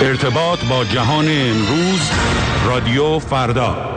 ارتباط با جهان امروز، رادیو فردا.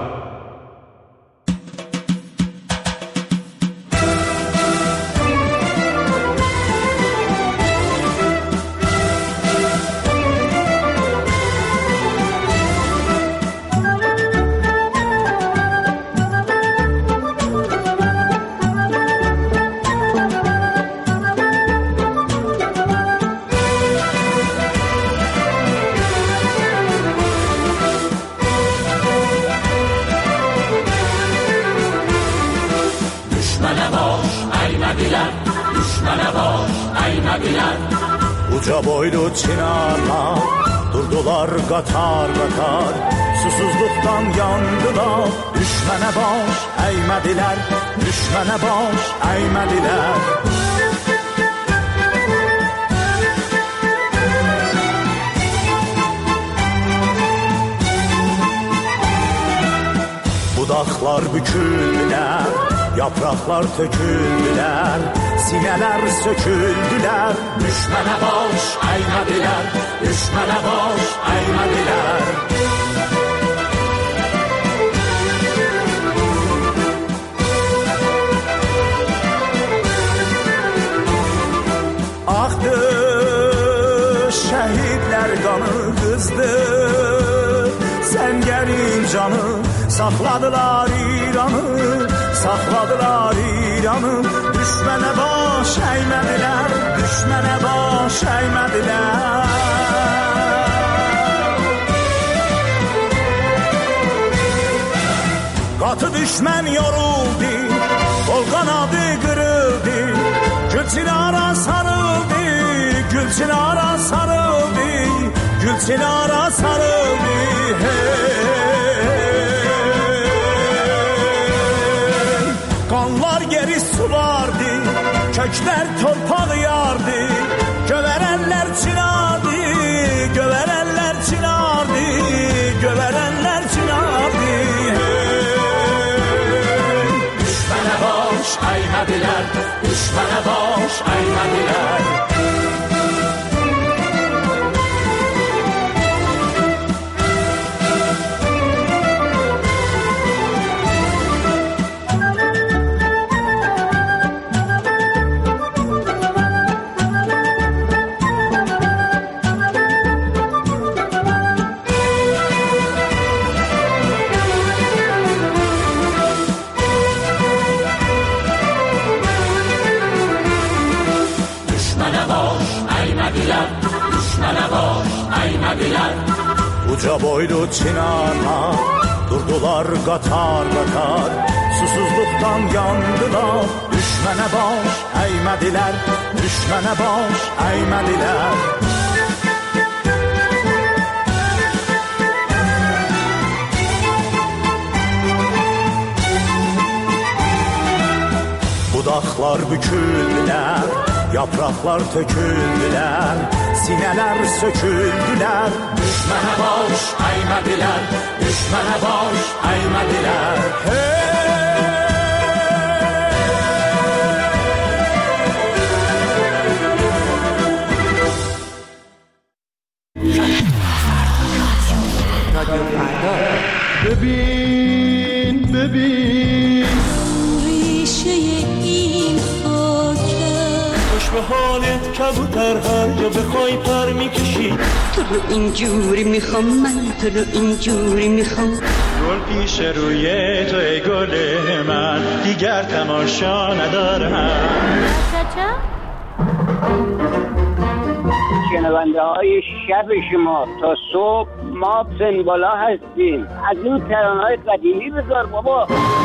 Uca boylu çınarlar durdular qatar qatar, susuzluqdan yandılar. Düşmənə baş əymədilər, düşmənə baş əymədilər. Budaqlar büküldülər, yapraklar töküldülər, sinələr söküldülər. Düşmənə baş əymədilər, düşmənə baş əymədilər. Axdı şəhidlər qanı qızdı, səngərin canı saxladılar İranı, saxladılar İranı. Düşmənə baş əymədilər, düşmənə baş əymədilər. Qatı düşmən yoruldu, qol qanadı qırıldı, Gülçinara sarıldı, Gülçinara sarıldı, Gülçinara sarıldı. Qanlar geri sulardı, köklər torpağı yardı, gövərənlər çınardı, gövərənlər çınardı, gövərənlər çınardı. Düşmənə baş əymədilər, düşmənə baş əymədilər. Uca boylu çınarlar durdular qatar qatar, susuzluqdan yandılar. Düşmənə baş əymədilər, düşmənə baş əymədilər. Budaqlar büküldülər, yapraklar töküldülər, sinələr söküldülər. Düşmənə baş əymədilər, düşmənə baş əymədilər. رادیو فردا. ببین ببین ریشه این خاکه، خوش به حالت کبوتر، هر جا بخوای پر میکشی. تو رو اینجوری میخوام، من تو رو اینجوری میخوام. گل پیش روی تو ای گل من، دیگر تماشا ندارم. شنونده های شب شما تا صبح ما پنبالا هستیم. از این ترانه های قدیمی بذار بابا.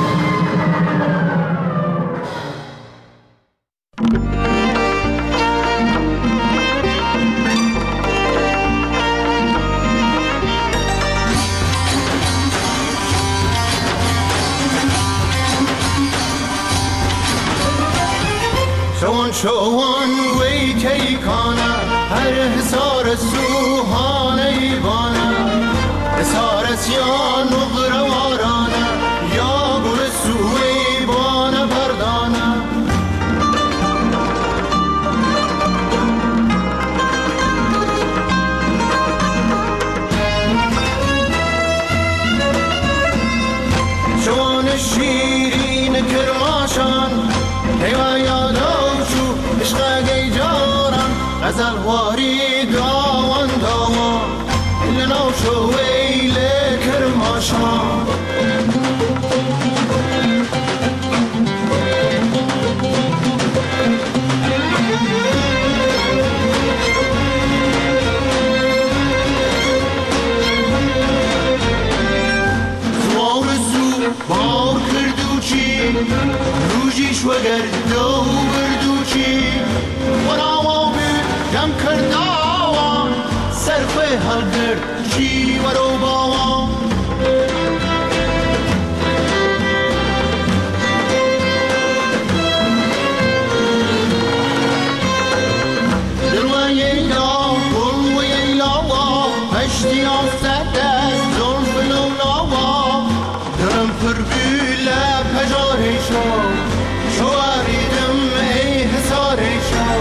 چون گوی کی کانا هر حسار سوهان ایوانا حسار سیان نقر وارانا یا گل سوی بان بردانا شو ویل کرماشان بار کردوچی روژیش و گردو بردوچی وراوا جم کرداوان سرخوی هلگر چی ورو باوان دلوان ییلا گل و ییلاوا پشتی آفت از زلف لولاوا درم پر بیله پجاری شو شواریدم ای حساری شو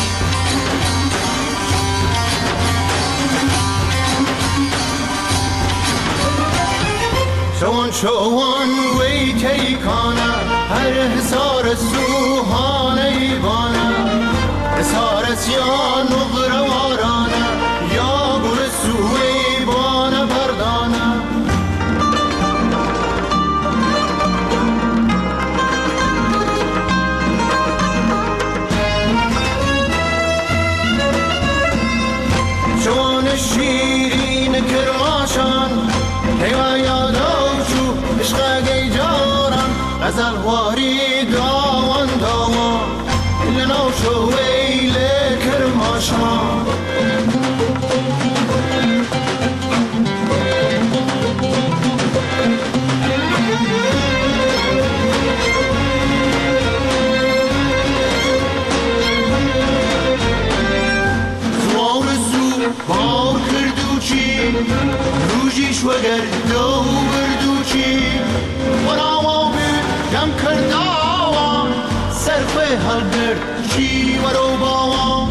شوان وی تیکانه هر حسار سوحانه بانه حسار سیان و غروارانه یا گل سوی بانه بردانه شوان شیرین کرماشان هیوان یادوشو عشق گیجارم غزل واری داوان داوان لنوشو ویل کرماشان زوار زو بار کردوچی روژیش و گردو بردوچی وراوا جم کرداوان سرخوی هلگر چی ورو باوان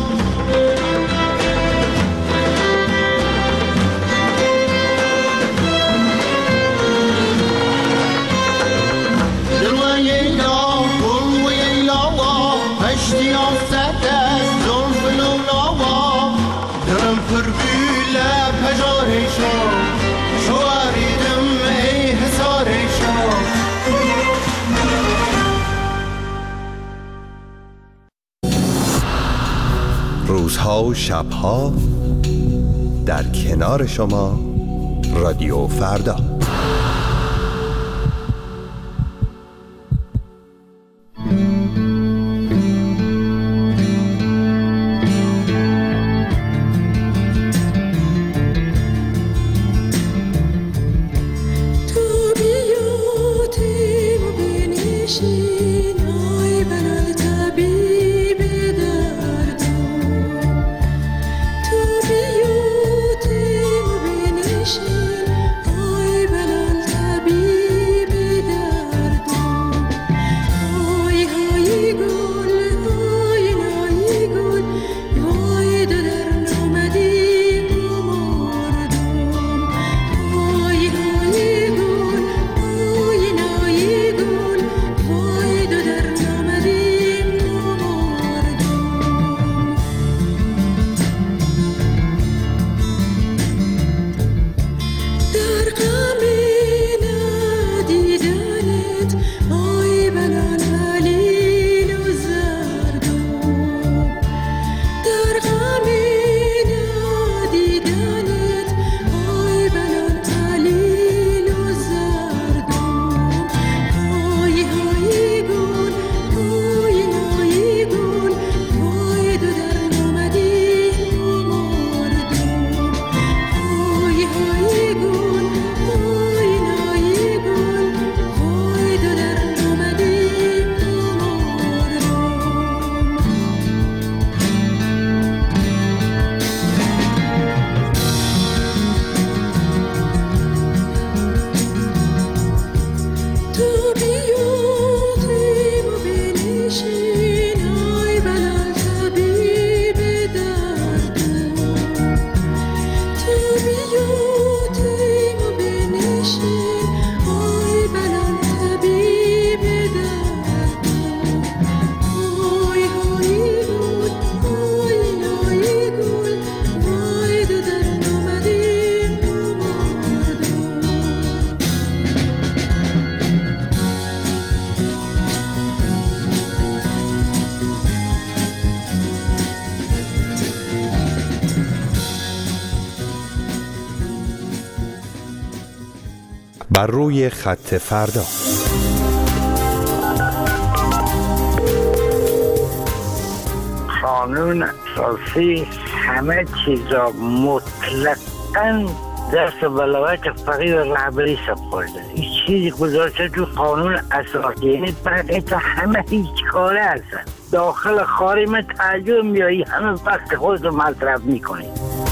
دلوان ییلا گل و ییلاوا پشتی آفت از زلف لولاوا درم پر بیله پجاری شو شواریدم ای حساری شو روزها و شبها در کنار شما رادیو فردا. تو بیا بر روی خط فردا. قانون اساسی همه چیزا مطلقاً دست ولایت فقیه و رهبری سپرده. این چیزی گذاشته تو قانون اساسی، یعنی بقیه تا همه هیچ کاره هستن. داخل خارج تعجب میایی همه وقت خودت رو مصرف میکنی.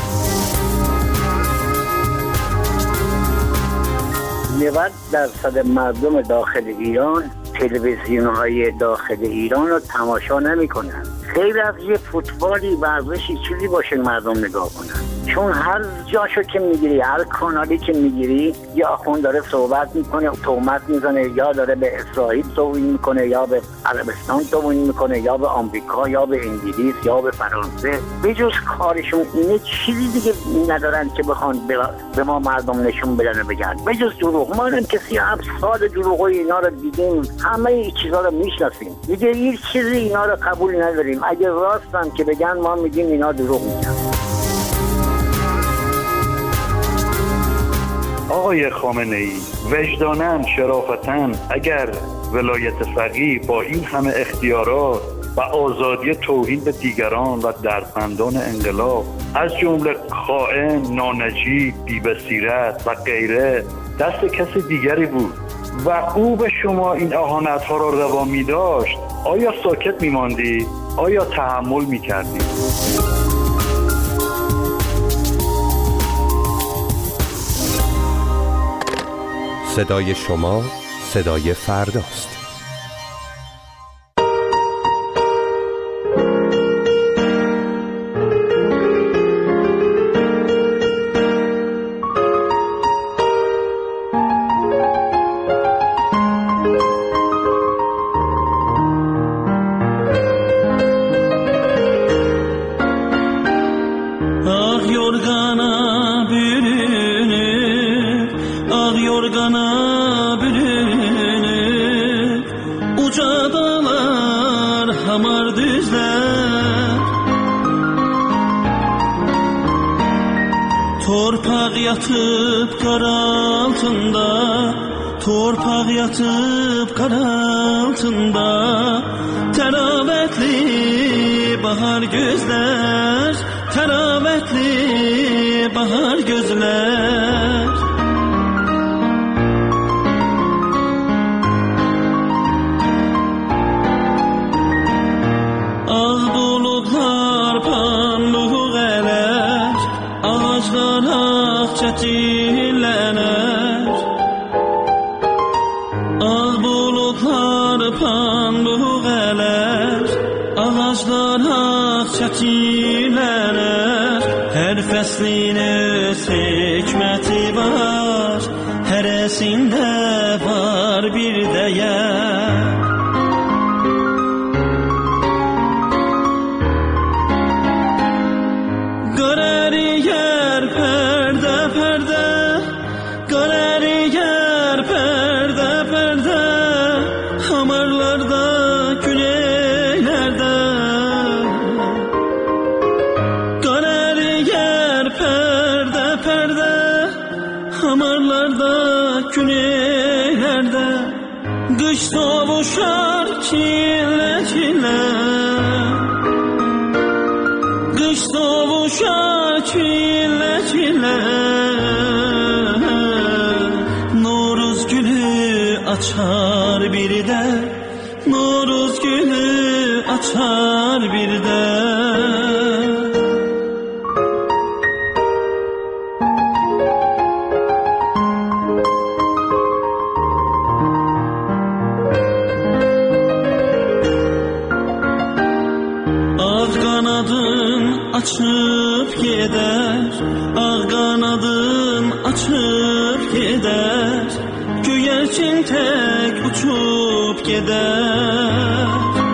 90% مردم داخل ایران تلویزیون‌های داخل ایران رو تماشا نمی‌کنن. خیلی از یه فوتبالی ورزشی چیزی باشه مردم نگاه کنن، چون هر جاشو که میگیری، هر کانالی که میگیری، یا آخوند داره صحبت میکنه، تهمت میزنه، یا داره به اسرائیل توهین میکنه، یا به عربستان توهین میکنه، یا به آمریکا، یا به انگلیس، یا به فرانسه. به جز کارشون اینه چیزی دیگه ندارن که بخوان به ما مردم نشون بدن و بگن. به جز دروغ. ما هم که 37 سال دروغای اینا رو دیدیم، همه این چیزا رو میشناسیم دیگه، هیچ چیزی اینا رو قبول نداریم. اگه راستن که بگن ما میگیم اینا دروغ میگن. آقای خامنه‌ای، وجداناً، شرافتاً، اگر ولایت فقیه با این همه اختیارات و آزادی توهین به دیگران و دردمندان انقلاب از جمله خائن، نانجیب، بی‌بصیرت و غیره دست کسی دیگری بود و او به شما این اهانت‌ها را روا می‌داشت، آیا ساکت می‌ماندی؟ آیا تحمل می‌کردی؟ صدای شما صدای فرداست. Torpaq yatıb qar altında, torpaq yatıb qar altında, təravətli bahar gözlər, təravətli bahar gözlər. Ağ buludlar panluq ələr, ağaclar ağ çətinlənər. Ağ buludlar panluq ələr, ağaclar ağ çətinlənər. Hər fəslin öz hikməti var, hərəsində var bir dəyər. Qış sovuşar çile çile, qış sovuşar çile çile. Noruz gülü açar bir de, Noruz gülü açar bir de. Açıp gider, ağ kanadın açıp gider, göyerçin tek uçup gider.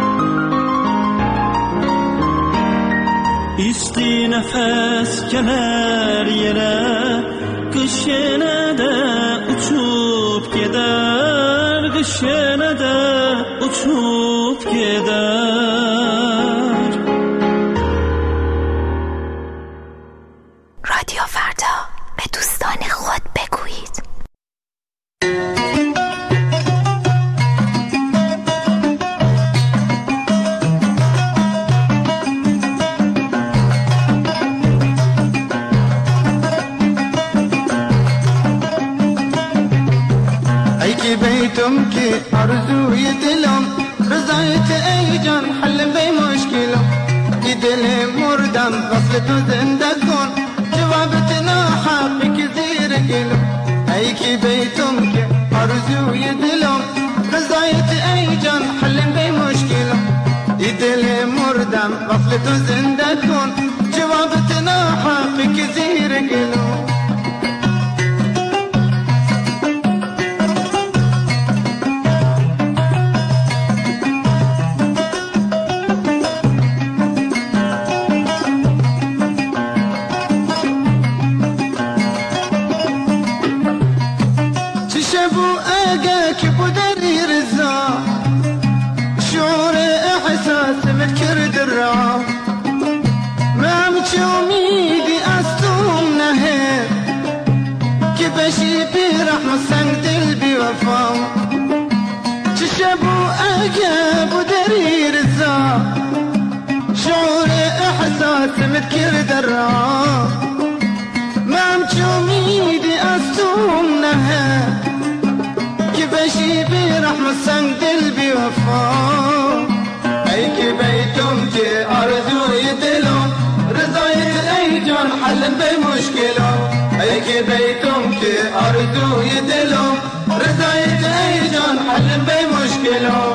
İsti nefes geler yere, kış yine de uçup gider, kış yine de uçup gider. رادیو فردا به دوستان خود بگویید. کی بیتم که آرزوی دلم رضایت ای جان حل به مشکلم ای دل مردم وصل تو زنده کن جوابت ناحقی که زیر گلم ای کی بیتم که آرزوی دلم رضایت ای جان حل به مشکلم ای دل مردم وصل تو زنده کن جوابت ناحقی که زیر گلم متكر درا ما مجوميدي أستومنها كبشي برحمة سنگ دل بوفا أي كبيتم كي أرزو يدلم رضايت أي جان حل بمشكلة أي كبيتم كي أرزو يدلم رضايت أي جان حل بمشكلة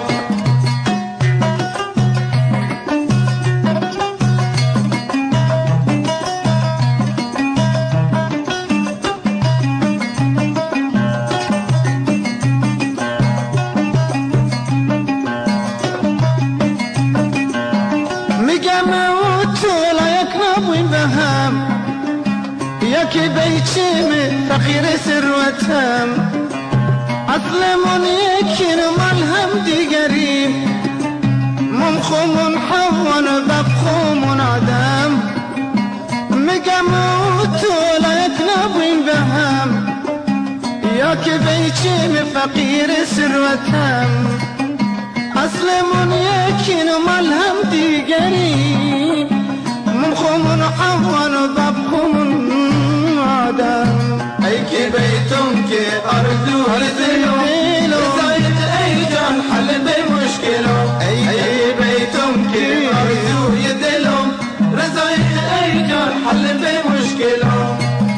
که بیچیم فقیر ثروتم اصلمون یکین ملهم دیگریم ممخومون حوان و ببخومون آدم میگم تو لایک نبویم به هم یا که بیچیم فقیر ثروتم اصلمون یکین ملهم دیگریم ممخومون حوان و ببخومون أي كي بيتم كي أرزو هالزلو رضايت أي جان حل بمشكلة أي بيتم كي أرزو يدلو رضايت أي جان حل بمشكلة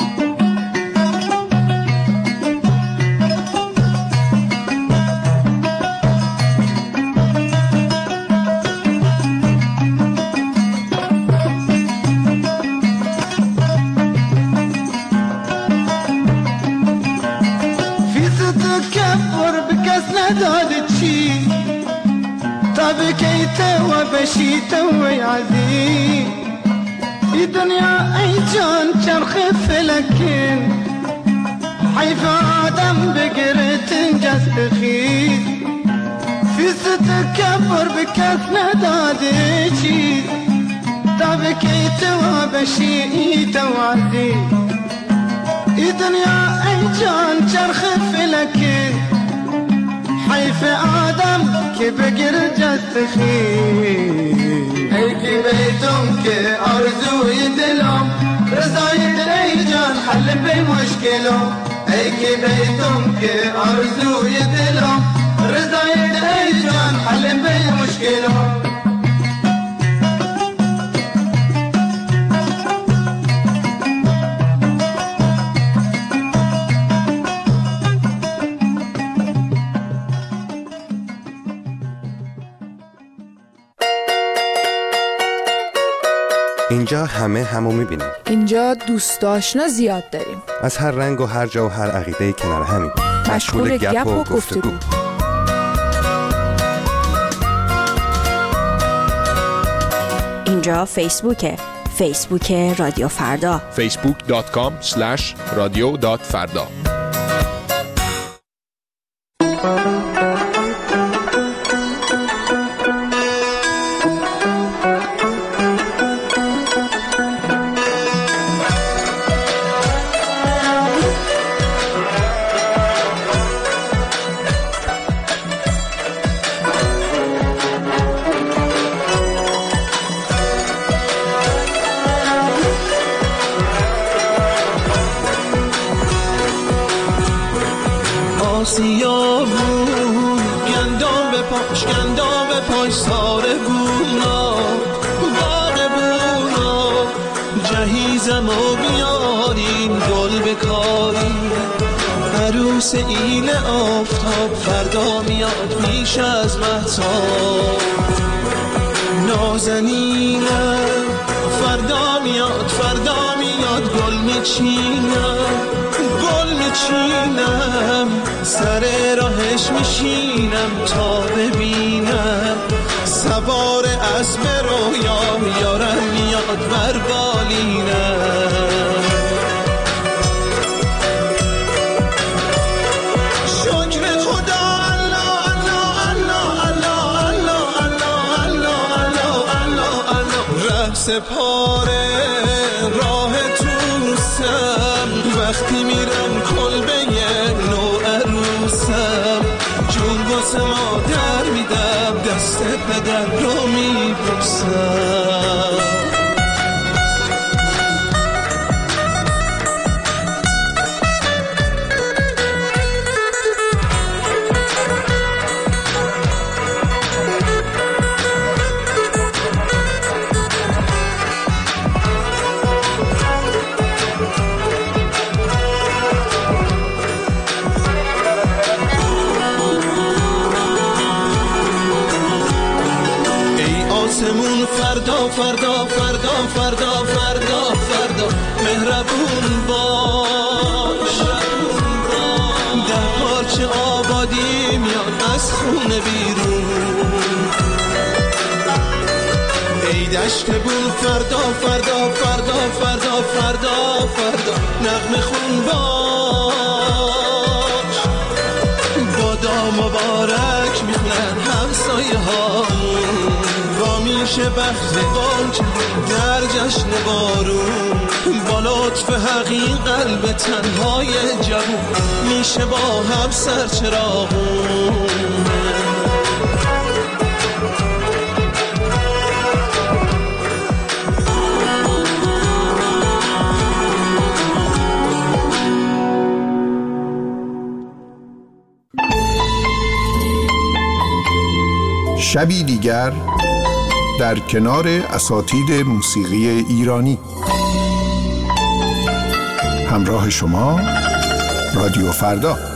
بشيت ويعزي الدنيا أي جان شرخ فلكين حيف آدم بقرة تنجز بخير في ستكبر بكاس ندادي تبكيت وبشيت وعزي الدنيا أي جان شرخ فلكين حيف آدم که بگر جست خیر ای که بیتم که آرزوی دلم رضایت ای جان حل به مشکلم ای که بیتم که آرزوی دلم رضایت ای جان حل به مشکلم اینجا همه همو میبینیم. اینجا دوست آشنا زیاد داریم. از هر رنگ و هر جا و هر عقیده کنار همین. مشغول گپ و گفتگو. اینجا فیسبوک رادیو فردا. facebook.com/radio.farda. گندام پایسار بونا باغ بونا جهیزم و بیارین گل بکارین عروس ایل آفتاب فردا میاد پیش از مهتاب نازنینم فردا میاد گل میچینم سر راهش میشینم تا ببینم سوار اسب رویام یارم میاد بر بالینم شکر خدا الله الله الله الله الله الله الله الله ره سپاره راه توسم وقتی میرم کلبه نو عروسم جون واسه مادر میدم دست پدر رو میبوسم فردا فردا فردا فردا فردا فردا مهربون باش در پارچه آبادی میاد از خونه بیرون ای دشت بون فردا فردا فردا فردا فردا فردا نغمه خون باش بادا مبارک میخونن همسایه هامون میشه بخت بانک در جشن بارون با لطف حقیق قلب تنهای جوون میشه با هم سرچراغون شبی دیگر در کنار اساتید موسیقی ایرانی همراه شما رادیو فردا.